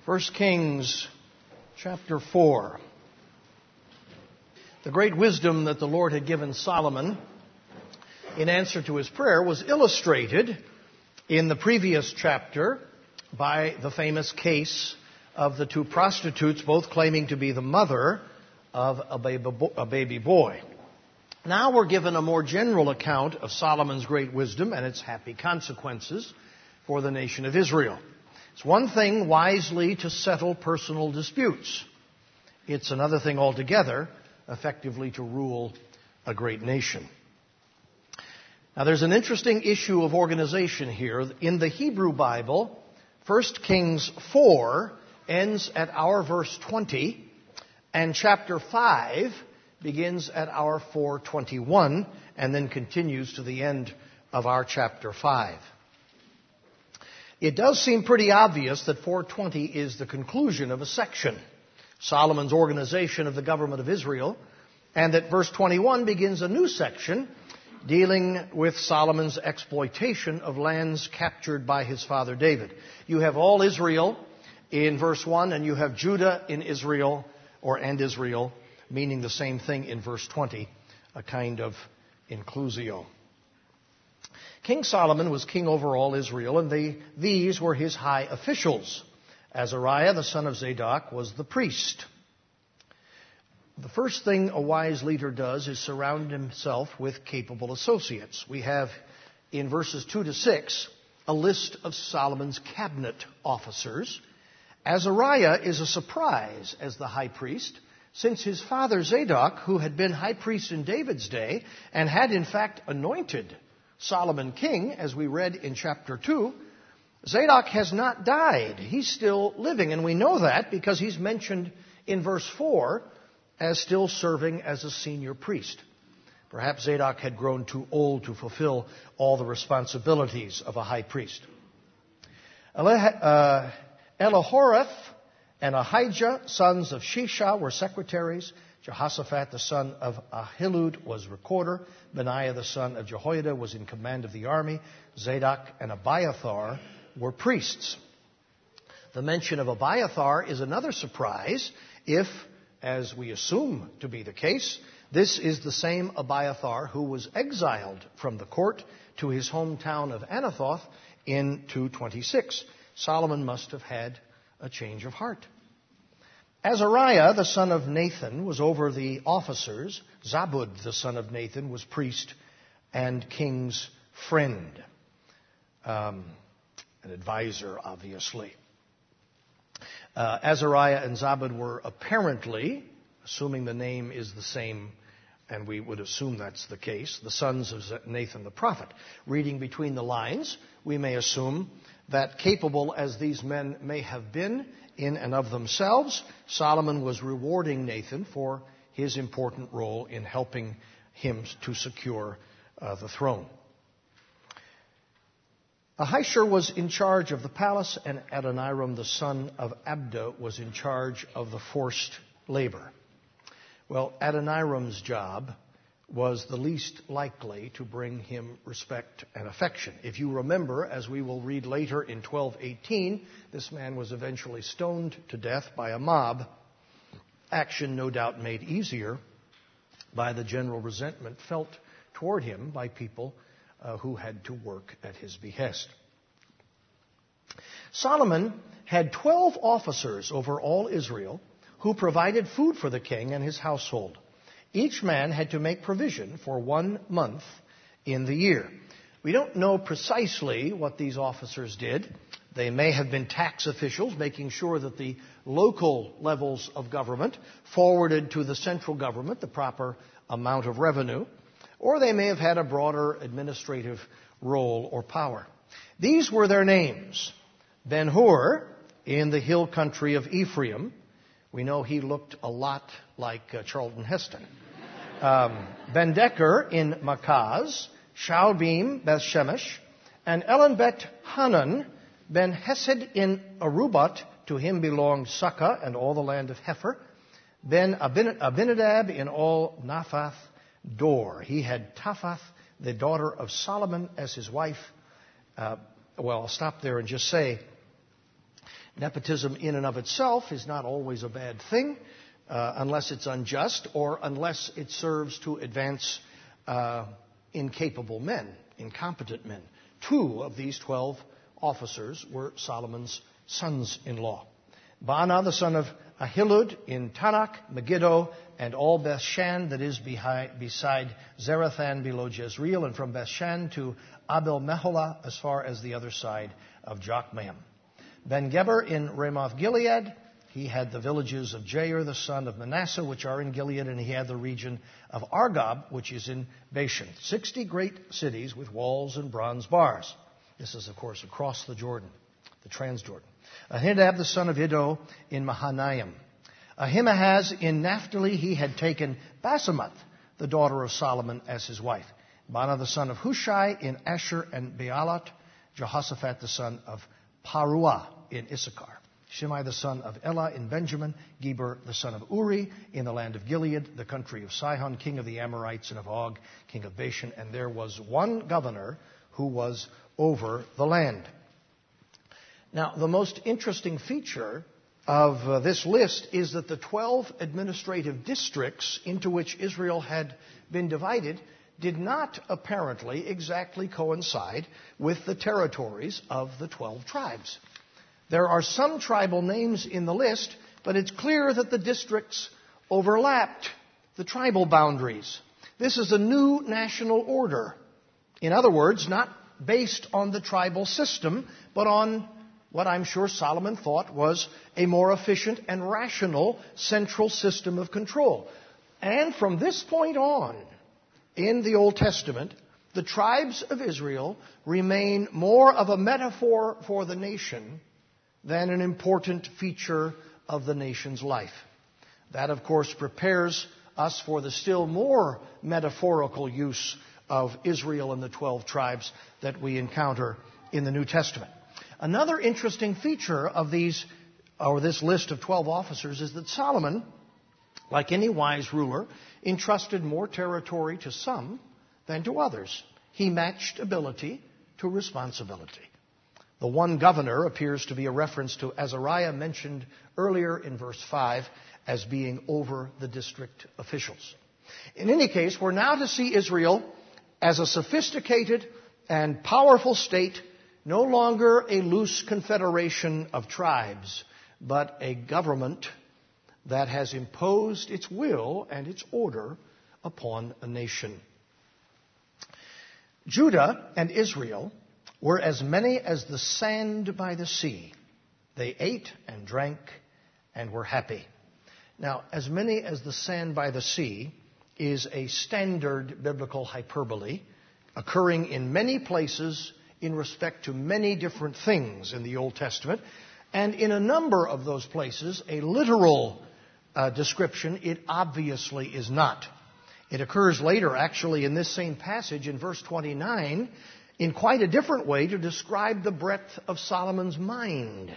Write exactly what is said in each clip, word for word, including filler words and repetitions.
First Kings chapter four. The great wisdom that the Lord had given Solomon in answer to his prayer was illustrated in the previous chapter by the famous case of the two prostitutes, both claiming to be the mother of a baby boy. Now we're given a more general account of Solomon's great wisdom and its happy consequences for the nation of Israel. It's one thing wisely to settle personal disputes. It's another thing altogether effectively to rule a great nation. Now there's an interesting issue of organization here. In the Hebrew Bible, First Kings four ends at our verse twenty, and chapter five begins at our four twenty-one, and then continues to the end of our chapter five. It does seem pretty obvious that four twenty is the conclusion of a section, Solomon's organization of the government of Israel, and that verse twenty-one begins a new section dealing with Solomon's exploitation of lands captured by his father David. You have all Israel in verse one, and you have Judah in Israel, or and Israel, meaning the same thing in verse twenty, a kind of inclusio. King Solomon was king over all Israel, and they, these were his high officials. Azariah, the son of Zadok, was the priest. The first thing a wise leader does is surround himself with capable associates. We have in verses two to six a list of Solomon's cabinet officers. Azariah is a surprise as the high priest, since his father Zadok, who had been high priest in David's day and had in fact anointed Solomon king, as we read in chapter two, Zadok has not died. He's still living, and we know that because he's mentioned in verse four as still serving as a senior priest. Perhaps Zadok had grown too old to fulfill all the responsibilities of a high priest. Uh, Elihoreph and Ahijah, sons of Shisha, were secretaries. Jehoshaphat, the son of Ahilud, was recorder. Benaiah, the son of Jehoiada, was in command of the army. Zadok and Abiathar were priests. The mention of Abiathar is another surprise if, as we assume to be the case, this is the same Abiathar who was exiled from the court to his hometown of Anathoth in two twenty-six. Solomon must have had a change of heart. Azariah, the son of Nathan, was over the officers. Zabud, the son of Nathan, was priest and king's friend. Um, an advisor, obviously. Uh, Azariah and Zabud were apparently, assuming the name is the same, and we would assume that's the case, the sons of Nathan the prophet. Reading between the lines, we may assume that capable as these men may have been in and of themselves, Solomon was rewarding Nathan for his important role in helping him to secure uh, the throne. Ahishur was in charge of the palace, and Adoniram, the son of Abda, was in charge of the forced labor. Well, Adoniram's job was the least likely to bring him respect and affection. If you remember, as we will read later in twelve eighteen, this man was eventually stoned to death by a mob, action no doubt made easier by the general resentment felt toward him by people uh, who had to work at his behest. Solomon had twelve officers over all Israel who provided food for the king and his household. Each man had to make provision for one month in the year. We don't know precisely what these officers did. They may have been tax officials, making sure that the local levels of government forwarded to the central government the proper amount of revenue, or they may have had a broader administrative role or power. These were their names. Ben-Hur, in the hill country of Ephraim. We know he looked a lot like uh, Charlton Heston. Um, Ben-Decker in Makaz, Shaalbim, Beth-Shemesh, and Elon-Bet Hanan, Ben-Hesed in Arubat, to him belonged Succah and all the land of Hepher, Ben-Abinadab in all Naphath Dor. He had Taphath, the daughter of Solomon, as his wife. Uh, well, I'll stop there and just say Nepotism in and of itself is not always a bad thing, uh, unless it's unjust or unless it serves to advance uh, incapable men, incompetent men. Two of these twelve officers were Solomon's sons-in-law. Baanah, the son of Ahilud, in Tanakh, Megiddo, and all Bethshan that is behind, beside Zarathan below Jezreel, and from Bethshan to Abel-Meholah as far as the other side of Jokmeam. Ben-Geber in Ramoth-Gilead, he had the villages of Jair, the son of Manasseh, which are in Gilead, and he had the region of Argob, which is in Bashan. Sixty great cities with walls and bronze bars. This is, of course, across the Jordan, the Transjordan. Ahidab, the son of Iddo, in Mahanaim. Ahimaaz in Naphtali, he had taken Basemath, the daughter of Solomon, as his wife. Baanah, the son of Hushai, in Asher and Bealot. Jehoshaphat, the son of Paruah, in Issachar. Shimei, the son of Elah, in Benjamin. Geber, the son of Uri, in the land of Gilead, the country of Sihon, king of the Amorites, and of Og, king of Bashan. And there was one governor who was over the land. Now, the most interesting feature of uh, this list is that the twelve administrative districts into which Israel had been divided did not apparently exactly coincide with the territories of the twelve tribes. There are some tribal names in the list, but it's clear that the districts overlapped the tribal boundaries. This is a new national order. In other words, not based on the tribal system, but on what I'm sure Solomon thought was a more efficient and rational central system of control. And from this point on, in the Old Testament, the tribes of Israel remain more of a metaphor for the nation than an important feature of the nation's life. That, of course, prepares us for the still more metaphorical use of Israel and the twelve tribes that we encounter in the New Testament. Another interesting feature of these, or this list of twelve officers, is that Solomon, like any wise ruler, entrusted more territory to some than to others. He matched ability to responsibility. The one governor appears to be a reference to Azariah mentioned earlier in verse five as being over the district officials. In any case, we're now to see Israel as a sophisticated and powerful state, no longer a loose confederation of tribes, but a government that has imposed its will and its order upon a nation. Judah and Israel were as many as the sand by the sea. They ate and drank and were happy. Now, as many as the sand by the sea is a standard biblical hyperbole occurring in many places in respect to many different things in the Old Testament. And in a number of those places, a literal uh, description, it obviously is not. It occurs later, actually, in this same passage in verse twenty-nine, in quite a different way to describe the breadth of Solomon's mind.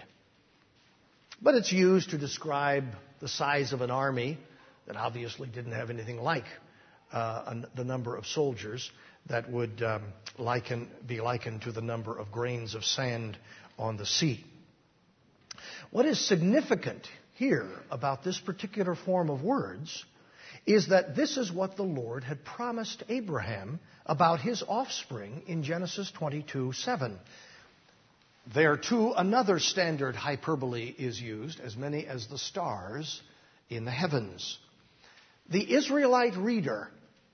But it's used to describe the size of an army that obviously didn't have anything like uh, the number of soldiers that would um, liken, be likened to the number of grains of sand on the sea. What is significant here about this particular form of words is that this is what the Lord had promised Abraham about his offspring in Genesis twenty-two seven. There, too, another standard hyperbole is used, as many as the stars in the heavens. The Israelite reader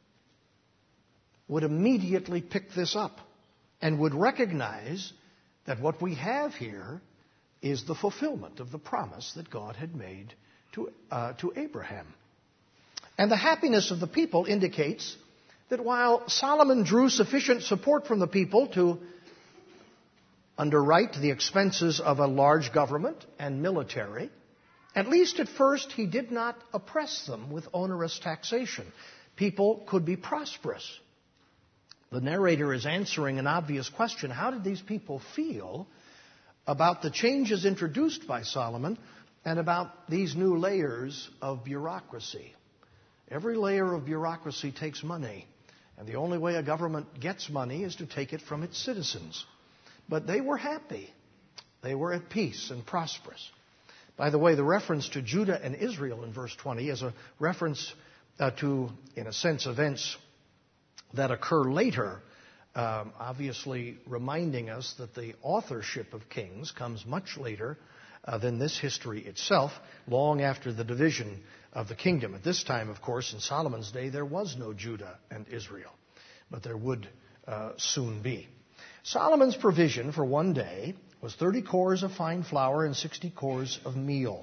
would immediately pick this up and would recognize that what we have here is the fulfillment of the promise that God had made to, uh, to Abraham. And the happiness of the people indicates that while Solomon drew sufficient support from the people to underwrite the expenses of a large government and military, at least at first he did not oppress them with onerous taxation. People could be prosperous. The narrator is answering an obvious question. How did these people feel about the changes introduced by Solomon and about these new layers of bureaucracy? Every layer of bureaucracy takes money, and the only way a government gets money is to take it from its citizens. But they were happy They were at peace and prosperous. By the way, the reference to Judah and Israel in verse twenty is a reference uh, to, in a sense, events that occur later, um, obviously reminding us that the authorship of Kings comes much later uh, than this history itself, long after the division of the kingdom. At this time, of course, in Solomon's day, there was no Judah and Israel, but there would uh, soon be. Solomon's provision for one day was thirty cores of fine flour and sixty cores of meal.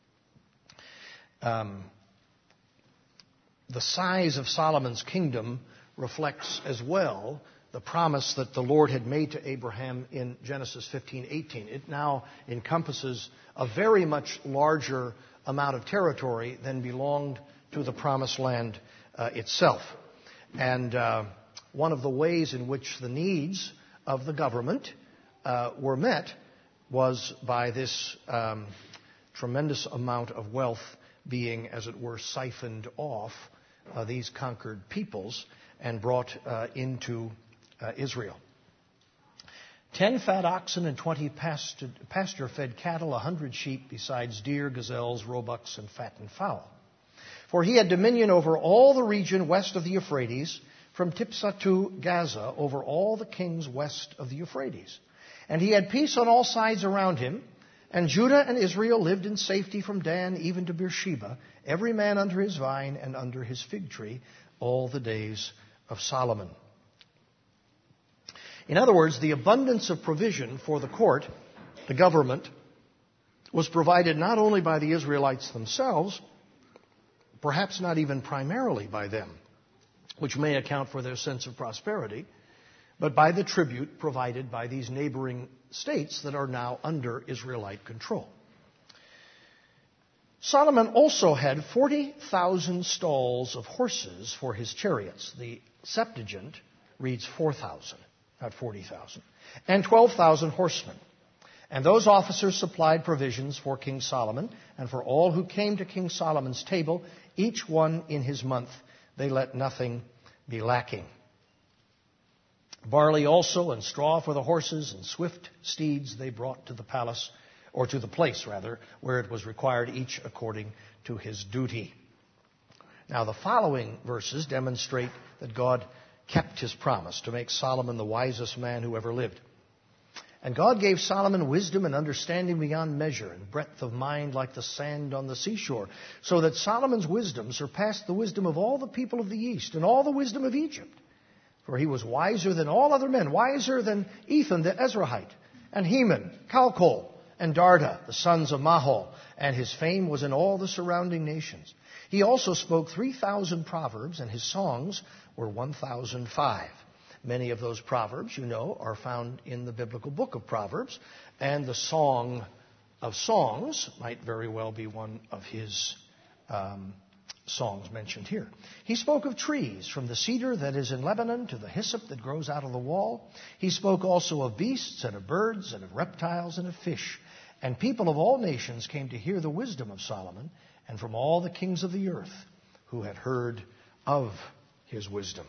Um, the size of Solomon's kingdom reflects as well the promise that the Lord had made to Abraham in Genesis fifteen eighteen. It now encompasses a very much larger amount of territory than belonged to the promised land uh, itself. And uh, one of the ways in which the needs of the government uh, were met was by this um, tremendous amount of wealth being, as it were, siphoned off uh, these conquered peoples and brought uh, into uh, Israel. Ten fat oxen and twenty pasture-fed cattle, a hundred sheep, besides deer, gazelles, roebucks, and fattened fowl. For he had dominion over all the region west of the Euphrates, from Tiphsah to Gaza, over all the kings west of the Euphrates. And he had peace on all sides around him, and Judah and Israel lived in safety from Dan even to Beersheba, every man under his vine and under his fig tree, all the days of Solomon. In other words, the abundance of provision for the court, the government, was provided not only by the Israelites themselves, perhaps not even primarily by them, which may account for their sense of prosperity, but by the tribute provided by these neighboring states that are now under Israelite control. Solomon also had forty thousand stalls of horses for his chariots. The Septuagint reads four thousand. Not forty thousand, and twelve thousand horsemen. And those officers supplied provisions for King Solomon, and for all who came to King Solomon's table, each one in his month. They let nothing be lacking. Barley also and straw for the horses and swift steeds they brought to the palace, or to the place, rather, where it was required, each according to his duty. Now, the following verses demonstrate that God kept his promise to make Solomon the wisest man who ever lived. And God gave Solomon wisdom and understanding beyond measure, and breadth of mind like the sand on the seashore, so that Solomon's wisdom surpassed the wisdom of all the people of the East and all the wisdom of Egypt. For he was wiser than all other men, wiser than Ethan the Ezrahite, and Heman, Calcol, and Darda, the sons of Mahol, and his fame was in all the surrounding nations. He also spoke three thousand proverbs, and his songs were one thousand five. Many of those proverbs, you know, are found in the biblical book of Proverbs, and the Song of Songs might very well be one of his um, songs mentioned here. He spoke of trees, from the cedar that is in Lebanon to the hyssop that grows out of the wall. He spoke also of beasts and of birds and of reptiles and of fish. And people of all nations came to hear the wisdom of Solomon, and from all the kings of the earth who had heard of his wisdom.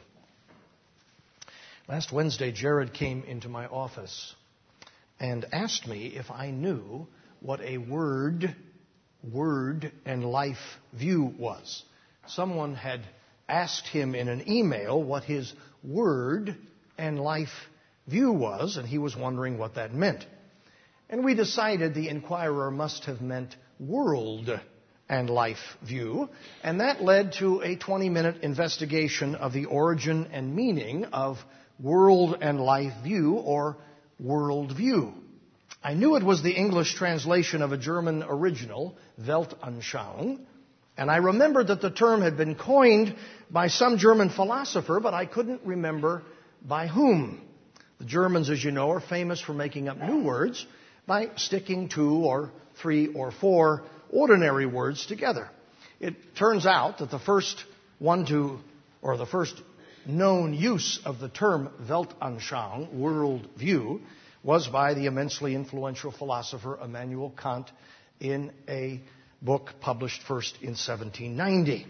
Last Wednesday, Jared came into my office and asked me if I knew what a word, word and life view was. Someone had asked him in an email what his word and life view was, and he was wondering what that meant. And we decided the inquirer must have meant world and life view, and that led to a twenty-minute investigation of the origin and meaning of world and life view, or world view. I knew it was the English translation of a German original, Weltanschauung, and I remembered that the term had been coined by some German philosopher, but I couldn't remember by whom. The Germans, as you know, are famous for making up new words by sticking two or three or four ordinary words together. It turns out that the first one to, or the first known use of the term Weltanschauung, world view, was by the immensely influential philosopher Immanuel Kant in a book published first in seventeen ninety.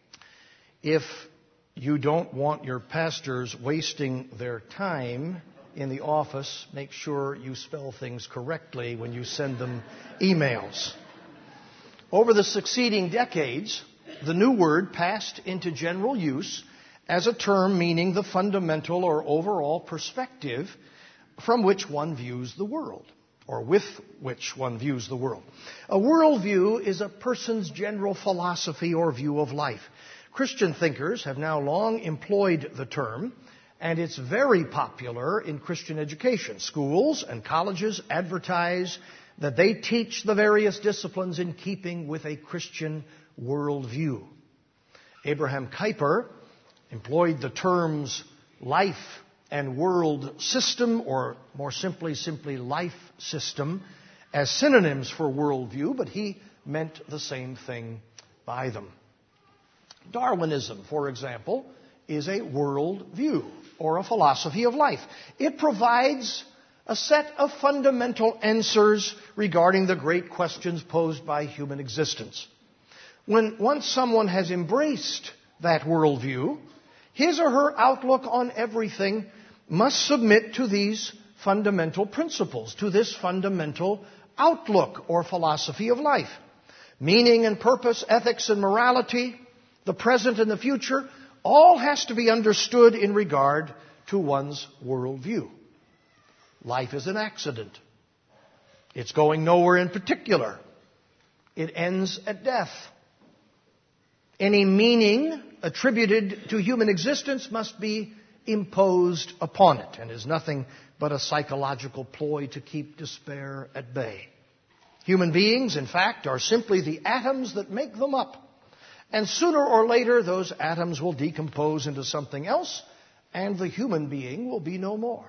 If you don't want your pastors wasting their time in the office, make sure you spell things correctly when you send them emails. Over the succeeding decades, the new word passed into general use as a term meaning the fundamental or overall perspective from which one views the world, or with which one views the world. A worldview is a person's general philosophy or view of life. Christian thinkers have now long employed the term, and it's very popular in Christian education. Schools and colleges advertise that they teach the various disciplines in keeping with a Christian worldview. Abraham Kuyper employed the terms life and world system, or more simply, simply life system, as synonyms for worldview, but he meant the same thing by them. Darwinism, for example, is a worldview or a philosophy of life. It provides a set of fundamental answers regarding the great questions posed by human existence. When once someone has embraced that worldview, his or her outlook on everything must submit to these fundamental principles, to this fundamental outlook or philosophy of life. Meaning and purpose, ethics and morality, the present and the future, all has to be understood in regard to one's worldview. Life is an accident. It's going nowhere in particular. It ends at death. Any meaning attributed to human existence must be imposed upon it, and is nothing but a psychological ploy to keep despair at bay. Human beings, in fact, are simply the atoms that make them up. And sooner or later, those atoms will decompose into something else, and the human being will be no more.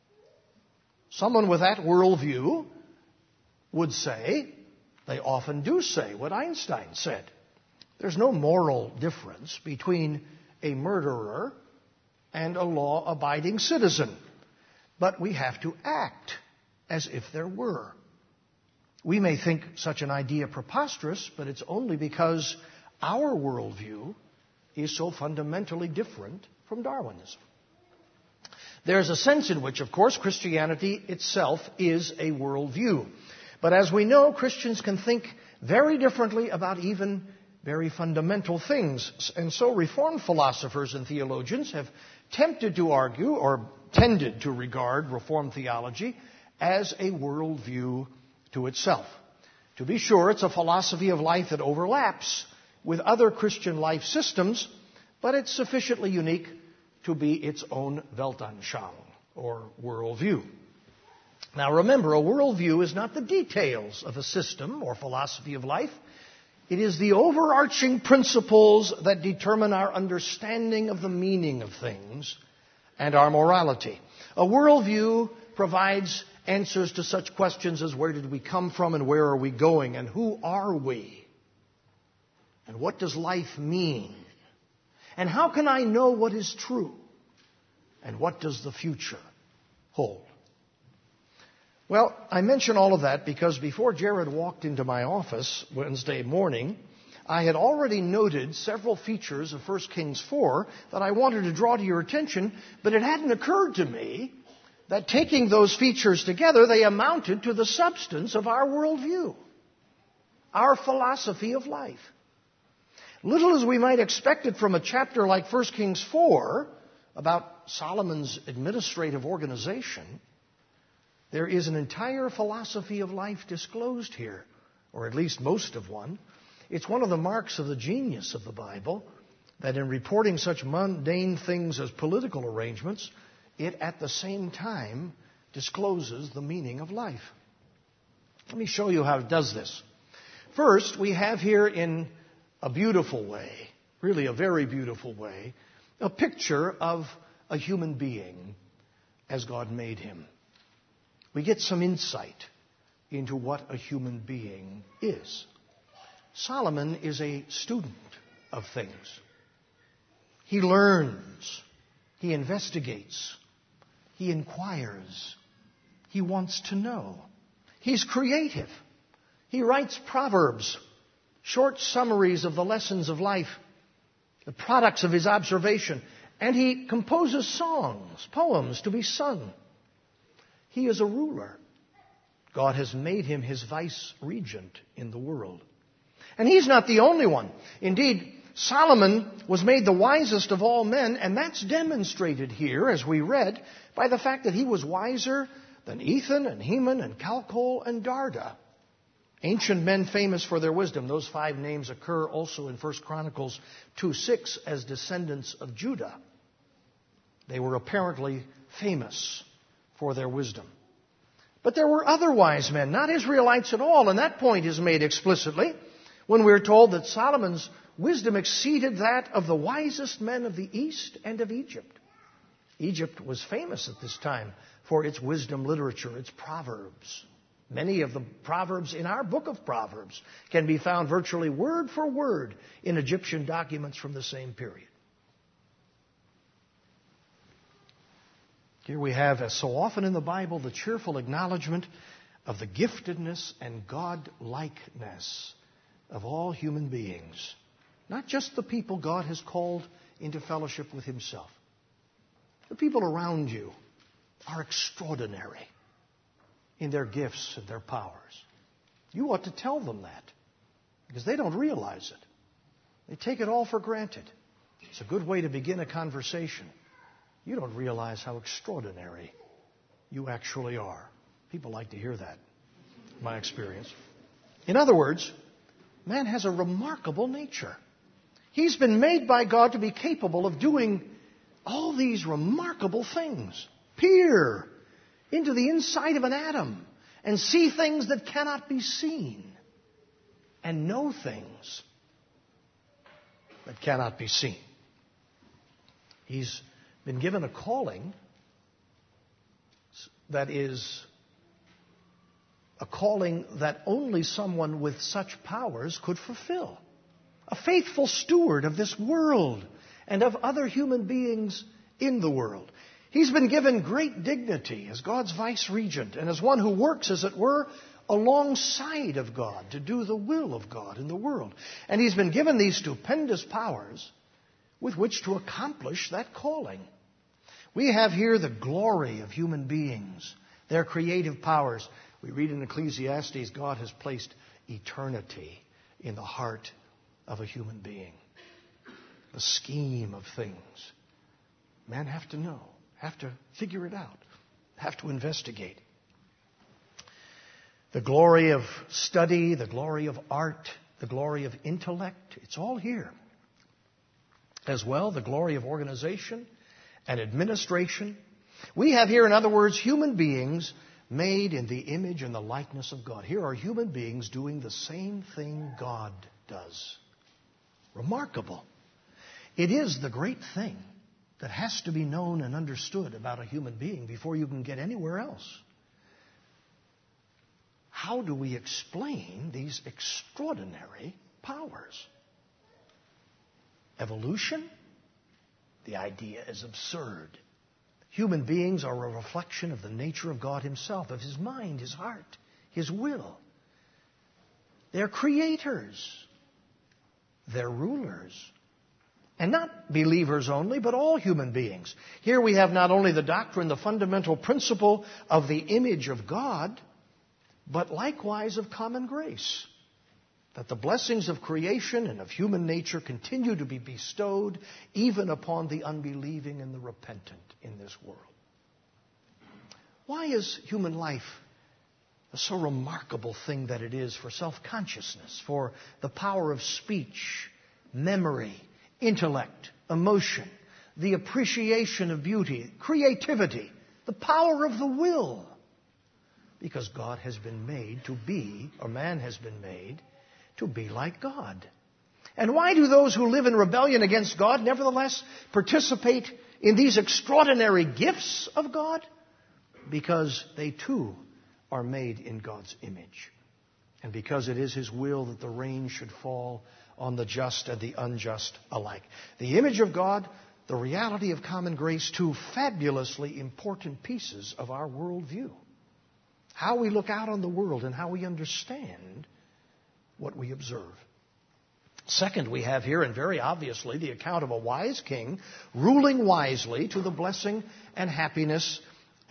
Someone with that worldview would say, they often do say what Einstein said, there's no moral difference between a murderer and a law-abiding citizen, but we have to act as if there were. We may think such an idea preposterous, but it's only because our worldview is so fundamentally different from Darwinism. There's a sense in which, of course, Christianity itself is a worldview. But as we know, Christians can think very differently about even very fundamental things. And so Reformed philosophers and theologians have tempted to argue, or tended to regard, Reformed theology as a worldview to itself. To be sure, it's a philosophy of life that overlaps with other Christian life systems, but it's sufficiently unique to be its own Weltanschauung, or worldview. Now remember, a worldview is not the details of a system or philosophy of life. It is the overarching principles that determine our understanding of the meaning of things and our morality. A worldview provides answers to such questions as where did we come from and where are we going and who are we? And what does life mean? And how can I know what is true? And what does the future hold? Well, I mention all of that because before Jared walked into my office Wednesday morning, I had already noted several features of First Kings four that I wanted to draw to your attention, but it hadn't occurred to me that taking those features together, they amounted to the substance of our worldview, our philosophy of life. Little as we might expect it from a chapter like First Kings four about Solomon's administrative organization, there is an entire philosophy of life disclosed here, or at least most of one. It's one of the marks of the genius of the Bible that in reporting such mundane things as political arrangements, it at the same time discloses the meaning of life. Let me show you how it does this. First, we have here in a beautiful way, really a very beautiful way, a picture of a human being as God made him. We get some insight into what a human being is. Solomon is a student of things. He learns. He investigates. He inquires. He wants to know. He's creative. He writes proverbs, short summaries of the lessons of life, the products of his observation, and he composes songs, poems to be sung. He is a ruler. God has made him his vice regent in the world. And he's not the only one. Indeed, Solomon was made the wisest of all men, and that's demonstrated here, as we read, by the fact that he was wiser than Ethan and Heman and Calcol and Darda. Ancient men famous for their wisdom. Those five names occur also in First Chronicles two six as descendants of Judah. They were apparently famous for their wisdom. But there were other wise men, not Israelites at all, and that point is made explicitly when we're told that Solomon's wisdom exceeded that of the wisest men of the East and of Egypt. Egypt was famous at this time for its wisdom literature, its proverbs. Many of the proverbs in our book of Proverbs can be found virtually word for word in Egyptian documents from the same period. Here we have, as so often in the Bible, the cheerful acknowledgement of the giftedness and God-likeness of all human beings. Not just the people God has called into fellowship with himself. The people around you are extraordinary in their gifts and their powers. You ought to tell them that, because they don't realize it. They take it all for granted. It's a good way to begin a conversation. You don't realize how extraordinary you actually are. People like to hear that, in my experience. In other words, man has a remarkable nature. He's been made by God to be capable of doing all these remarkable things. Peer into the inside of an atom and see things that cannot be seen, and know things that cannot be seen. He's been given a calling that is a calling that only someone with such powers could fulfill. A faithful steward of this world and of other human beings in the world. He's been given great dignity as God's vice regent and as one who works, as it were, alongside of God to do the will of God in the world. And he's been given these stupendous powers with which to accomplish that calling. We have here the glory of human beings, their creative powers. We read in Ecclesiastes, God has placed eternity in the heart of a human being. The scheme of things. Men have to know, have to figure it out, have to investigate. The glory of study, the glory of art, the glory of intellect, it's all here. As well, the glory of organization and administration. We have here, in other words, human beings made in the image and the likeness of God. Here are human beings doing the same thing God does. Remarkable. It is the great thing that has to be known and understood about a human being before you can get anywhere else. How do we explain these extraordinary powers? Evolution? The idea is absurd. Human beings are a reflection of the nature of God himself, of his mind, his heart, his will. They're creators. They're rulers. And not believers only, but all human beings. Here we have not only the doctrine, the fundamental principle of the image of God, but likewise of common grace. That the blessings of creation and of human nature continue to be bestowed even upon the unbelieving and the repentant in this world. Why is human life a so remarkable thing that it is for self-consciousness, for the power of speech, memory, intellect, emotion, the appreciation of beauty, creativity, the power of the will? Because God has been made to be, or man has been made to be like God. And why do those who live in rebellion against God nevertheless participate in these extraordinary gifts of God? Because they too are made in God's image. And because it is his will that the rain should fall on the just and the unjust alike. The image of God, the reality of common grace, two fabulously important pieces of our worldview. How we look out on the world and how we understand what we observe. Second, we have here, and very obviously, the account of a wise king ruling wisely to the blessing and happiness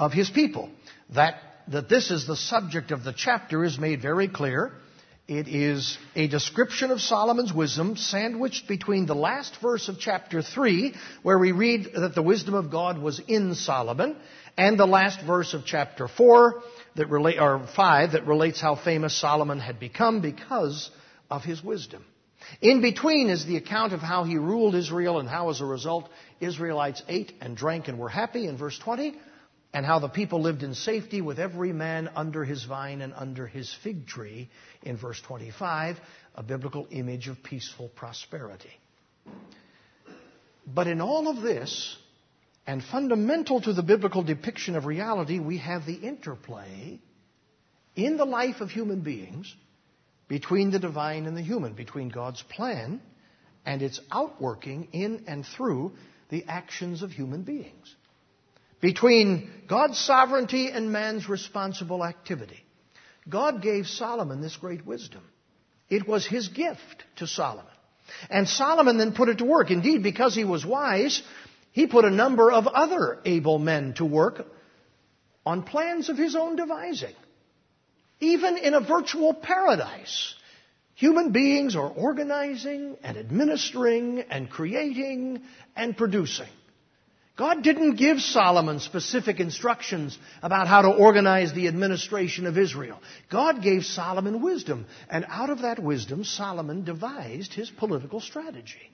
of his people. That, that this is the subject of the chapter is made very clear. It is a description of Solomon's wisdom sandwiched between the last verse of chapter three, where we read that the wisdom of God was in Solomon, and the last verse of chapter four, that relate, or five, that relates how famous Solomon had become because of his wisdom. In between is the account of how he ruled Israel and how, as a result, Israelites ate and drank and were happy in verse twenty, and how the people lived in safety with every man under his vine and under his fig tree in verse twenty-five, a biblical image of peaceful prosperity. But in all of this, and fundamental to the biblical depiction of reality, we have the interplay in the life of human beings between the divine and the human, between God's plan and its outworking in and through the actions of human beings, between God's sovereignty and man's responsible activity. God gave Solomon this great wisdom. It was his gift to Solomon. And Solomon then put it to work. Indeed, because he was wise, he put a number of other able men to work on plans of his own devising. Even in a virtual paradise, human beings are organizing and administering and creating and producing. God didn't give Solomon specific instructions about how to organize the administration of Israel. God gave Solomon wisdom, and out of that wisdom, Solomon devised his political strategy.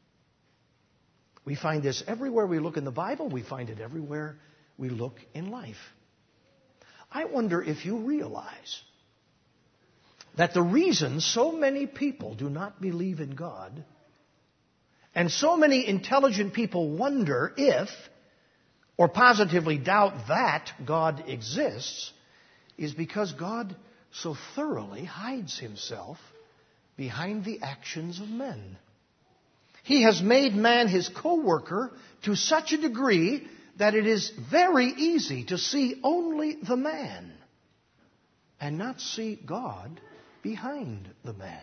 We find this everywhere we look in the Bible. We find it everywhere we look in life. I wonder if you realize that the reason so many people do not believe in God, and so many intelligent people wonder if, or positively doubt that God exists, is because God so thoroughly hides himself behind the actions of men. He has made man his co-worker to such a degree that it is very easy to see only the man and not see God behind the man.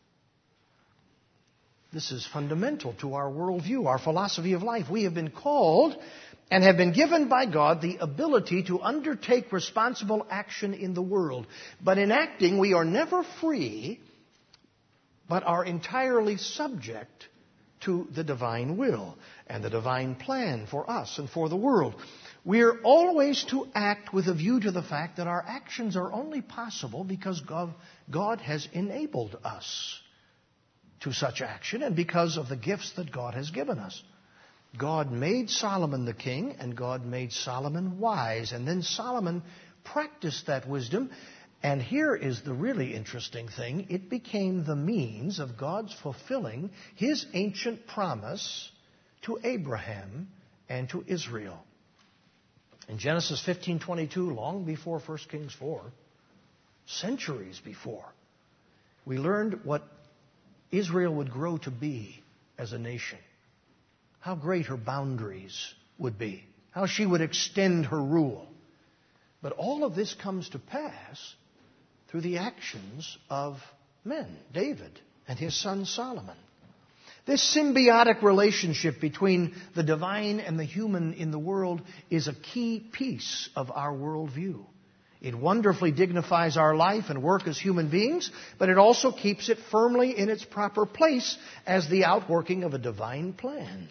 This is fundamental to our worldview, our philosophy of life. We have been called and have been given by God the ability to undertake responsible action in the world. But in acting, we are never free, but are entirely subject to the divine will and the divine plan for us and for the world. We are always to act with a view to the fact that our actions are only possible because God, God has enabled us to such action and because of the gifts that God has given us. God made Solomon the king, and God made Solomon wise. And then Solomon practiced that wisdom. And here is the really interesting thing. It became the means of God's fulfilling his ancient promise to Abraham and to Israel. In Genesis fifteen twenty-two, long before First Kings four, centuries before, we learned what Israel would grow to be as a nation. How great her boundaries would be. How she would extend her rule. But all of this comes to pass through the actions of men, David and his son Solomon. This symbiotic relationship between the divine and the human in the world is a key piece of our worldview. It wonderfully dignifies our life and work as human beings, but it also keeps it firmly in its proper place as the outworking of a divine plan.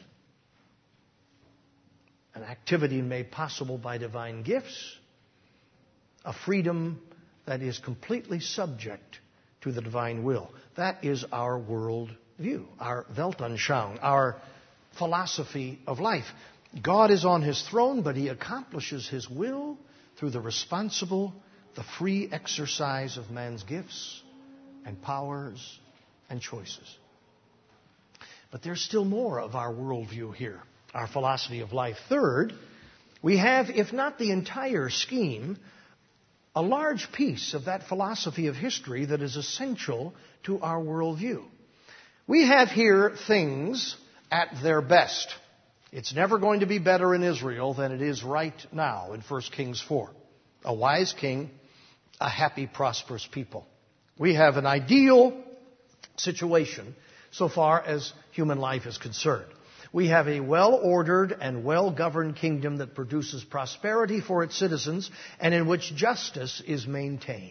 An activity made possible by divine gifts, a freedom that is completely subject to the divine will. That is our world view, our Weltanschauung, our philosophy of life. God is on his throne, but he accomplishes his will through the responsible, the free exercise of man's gifts and powers and choices. But there's still more of our worldview here, our philosophy of life. Third, we have, if not the entire scheme, a large piece of that philosophy of history that is essential to our worldview. We have here things at their best. It's never going to be better in Israel than it is right now in First Kings four. A wise king, a happy, prosperous people. We have an ideal situation so far as human life is concerned. We have a well-ordered and well-governed kingdom that produces prosperity for its citizens and in which justice is maintained.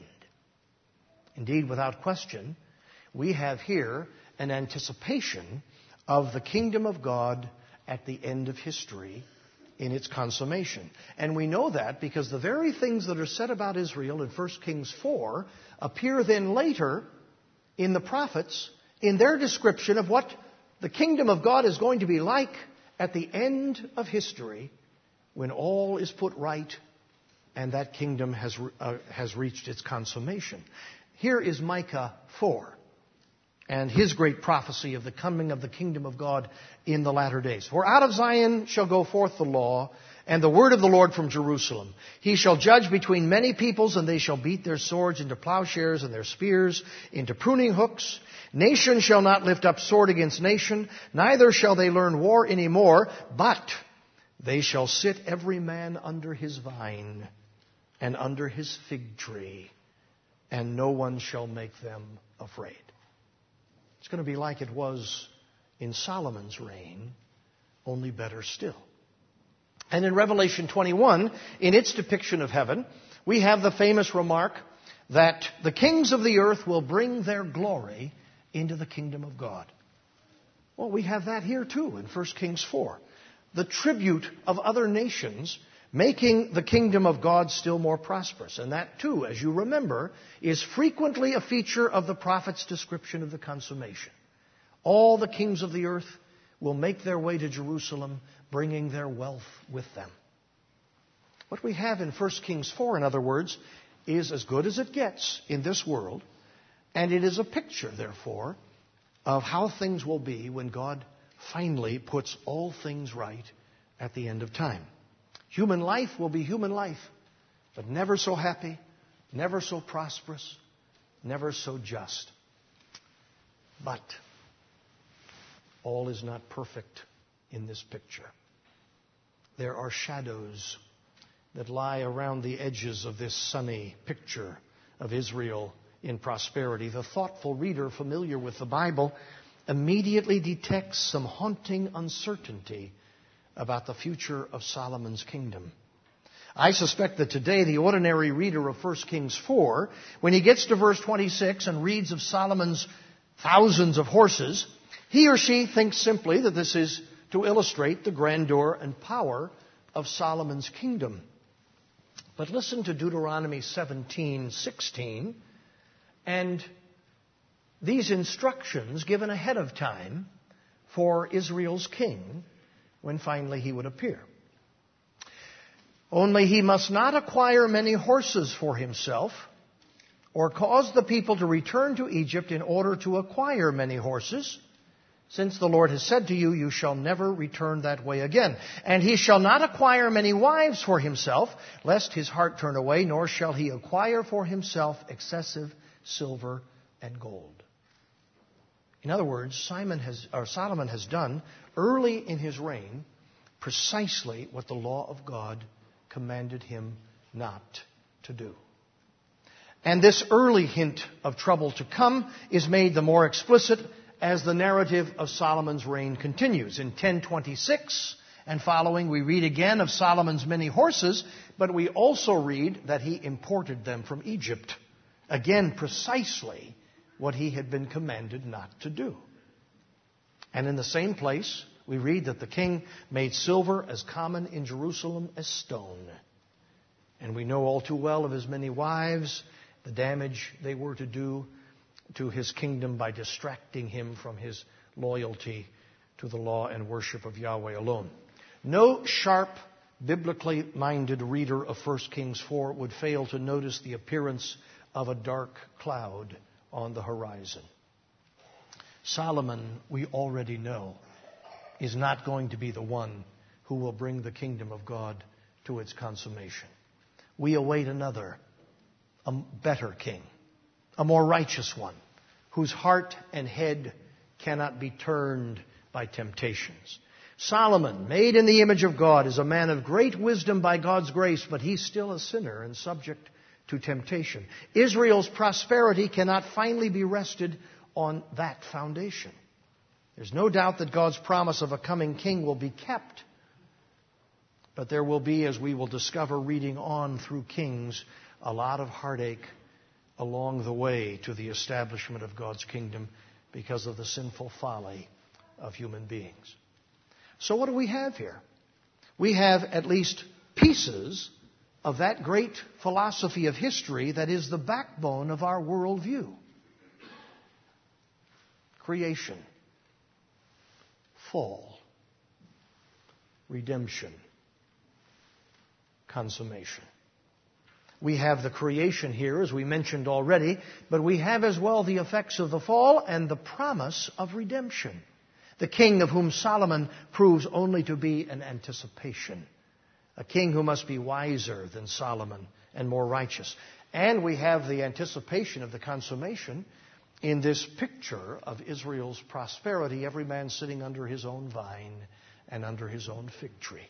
Indeed, without question, we have here an anticipation of the kingdom of God at the end of history in its consummation. And we know that because the very things that are said about Israel in First Kings four appear then later in the prophets in their description of what the kingdom of God is going to be like at the end of history when all is put right and that kingdom has, uh, has reached its consummation. Here is Micah four and his great prophecy of the coming of the kingdom of God in the latter days. For out of Zion shall go forth the law and the word of the Lord from Jerusalem. He shall judge between many peoples, and they shall beat their swords into plowshares and their spears into pruning hooks. Nation shall not lift up sword against nation, neither shall they learn war any more, but they shall sit every man under his vine and under his fig tree, and no one shall make them afraid. It's going to be like it was in Solomon's reign, only better still. And in Revelation twenty-one, in its depiction of heaven, we have the famous remark that the kings of the earth will bring their glory into the kingdom of God. Well, we have that here too in First Kings four. The tribute of other nations making the kingdom of God still more prosperous. And that too, as you remember, is frequently a feature of the prophet's description of the consummation. All the kings of the earth will make their way to Jerusalem, bringing their wealth with them. What we have in First Kings four, in other words, is as good as it gets in this world, and it is a picture, therefore, of how things will be when God finally puts all things right at the end of time. Human life will be human life, but never so happy, never so prosperous, never so just. But all is not perfect in this picture. There are shadows that lie around the edges of this sunny picture of Israel in prosperity. The thoughtful reader familiar with the Bible immediately detects some haunting uncertainty about the future of Solomon's kingdom. I suspect that today the ordinary reader of First Kings four, when he gets to verse twenty-six and reads of Solomon's thousands of horses, he or she thinks simply that this is to illustrate the grandeur and power of Solomon's kingdom. But listen to Deuteronomy seventeen sixteen and these instructions given ahead of time for Israel's king when finally he would appear. Only he must not acquire many horses for himself, or cause the people to return to Egypt in order to acquire many horses, since the Lord has said to you, you shall never return that way again. And he shall not acquire many wives for himself, lest his heart turn away, nor shall he acquire for himself excessive silver and gold. In other words, Simon has, or Solomon has done early in his reign precisely what the law of God commanded him not to do. And this early hint of trouble to come is made the more explicit as the narrative of Solomon's reign continues. In ten twenty-six and following, we read again of Solomon's many horses, but we also read that he imported them from Egypt. Again, precisely what he had been commanded not to do. And in the same place, we read that the king made silver as common in Jerusalem as stone. And we know all too well of his many wives, the damage they were to do to his kingdom by distracting him from his loyalty to the law and worship of Yahweh alone. No sharp, biblically minded reader of First Kings four would fail to notice the appearance of a dark cloud on the horizon. Solomon, we already know, is not going to be the one who will bring the kingdom of God to its consummation. We await another, a better king, a more righteous one, whose heart and head cannot be turned by temptations. Solomon, made in the image of God, is a man of great wisdom by God's grace, but he's still a sinner and subject to temptation. Israel's prosperity cannot finally be rested on that foundation. There's no doubt that God's promise of a coming king will be kept. But there will be, as we will discover reading on through Kings, a lot of heartache along the way to the establishment of God's kingdom because of the sinful folly of human beings. So what do we have here? We have at least pieces of that great philosophy of history that is the backbone of our worldview. Creation, fall, redemption, consummation. We have the creation here, as we mentioned already, but we have as well the effects of the fall and the promise of redemption. The king of whom Solomon proves only to be an anticipation. A king who must be wiser than Solomon and more righteous. And we have the anticipation of the consummation in this picture of Israel's prosperity, every man sitting under his own vine and under his own fig tree.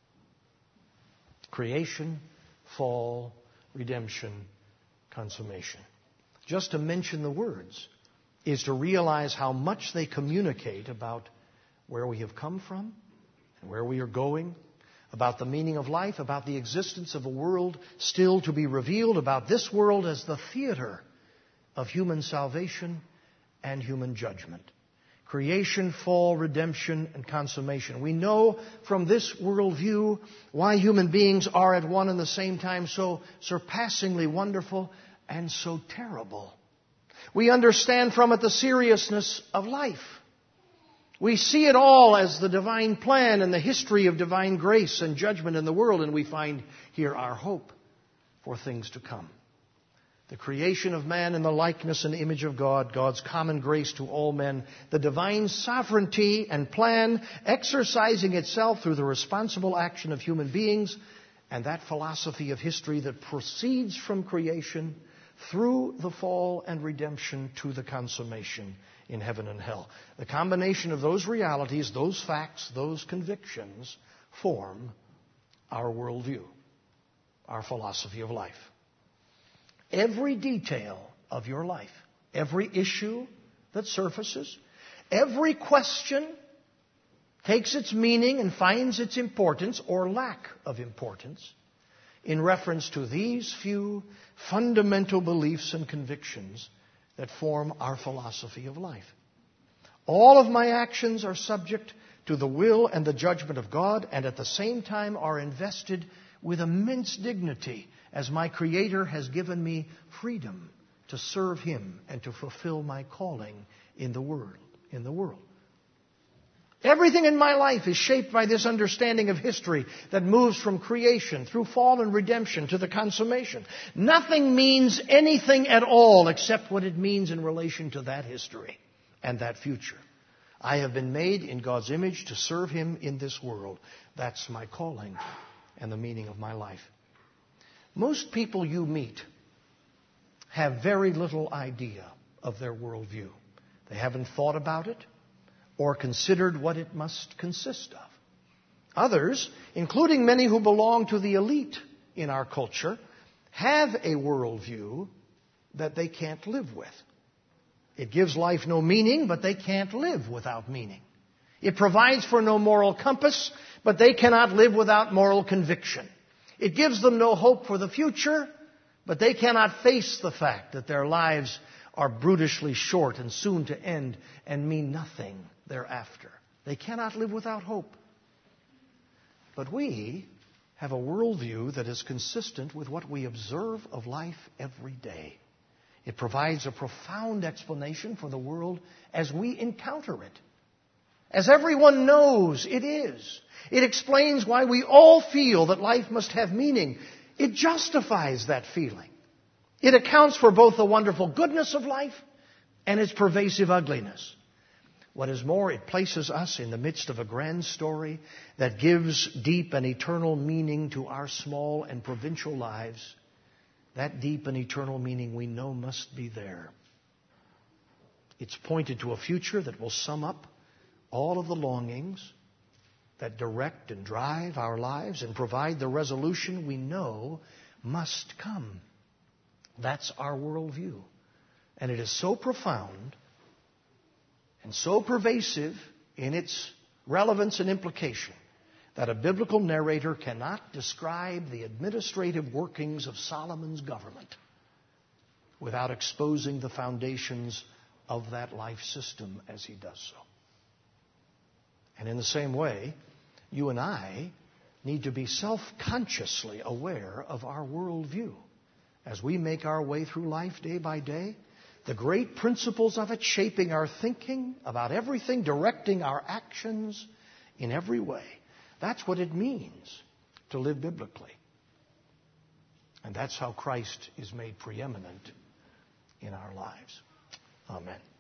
Creation, fall, redemption, consummation. Just to mention the words is to realize how much they communicate about where we have come from and where we are going, about the meaning of life, about the existence of a world still to be revealed, about this world as the theater of human salvation and human judgment. Creation, fall, redemption, and consummation. We know from this worldview why human beings are at one and the same time so surpassingly wonderful and so terrible. We understand from it the seriousness of life. We see it all as the divine plan and the history of divine grace and judgment in the world, and we find here our hope for things to come. The creation of man in the likeness and image of God, God's common grace to all men, the divine sovereignty and plan exercising itself through the responsible action of human beings, and that philosophy of history that proceeds from creation through the fall and redemption to the consummation in heaven and hell. The combination of those realities, those facts, those convictions form our worldview, our philosophy of life. Every detail of your life, every issue that surfaces, every question takes its meaning and finds its importance or lack of importance in reference to these few fundamental beliefs and convictions that form our philosophy of life. All of my actions are subject to the will and the judgment of God, and at the same time are invested with immense dignity, as my Creator has given me freedom to serve Him and to fulfill my calling in the world. In the world. Everything in my life is shaped by this understanding of history that moves from creation through fall and redemption to the consummation. Nothing means anything at all except what it means in relation to that history and that future. I have been made in God's image to serve Him in this world. That's my calling and the meaning of my life. Most people you meet have very little idea of their worldview. They haven't thought about it or considered what it must consist of. Others, including many who belong to the elite in our culture, have a worldview that they can't live with. It gives life no meaning, but they can't live without meaning. It provides for no moral compass, but they cannot live without moral conviction. It gives them no hope for the future, but they cannot face the fact that their lives are brutishly short and soon to end and mean nothing thereafter. They cannot live without hope. But we have a worldview that is consistent with what we observe of life every day. It provides a profound explanation for the world as we encounter it. As everyone knows it is. It explains why we all feel that life must have meaning. It justifies that feeling. It accounts for both the wonderful goodness of life and its pervasive ugliness. What is more, it places us in the midst of a grand story that gives deep and eternal meaning to our small and provincial lives. That deep and eternal meaning we know must be there. It's pointed to a future that will sum up all of the longings that direct and drive our lives and provide the resolution we know must come. That's our worldview. And it is so profound and so pervasive in its relevance and implication that a biblical narrator cannot describe the administrative workings of Solomon's government without exposing the foundations of that life system as he does so. And in the same way, you and I need to be self-consciously aware of our worldview as we make our way through life day by day. The great principles of it shaping our thinking about everything, directing our actions in every way. That's what it means to live biblically. And that's how Christ is made preeminent in our lives. Amen.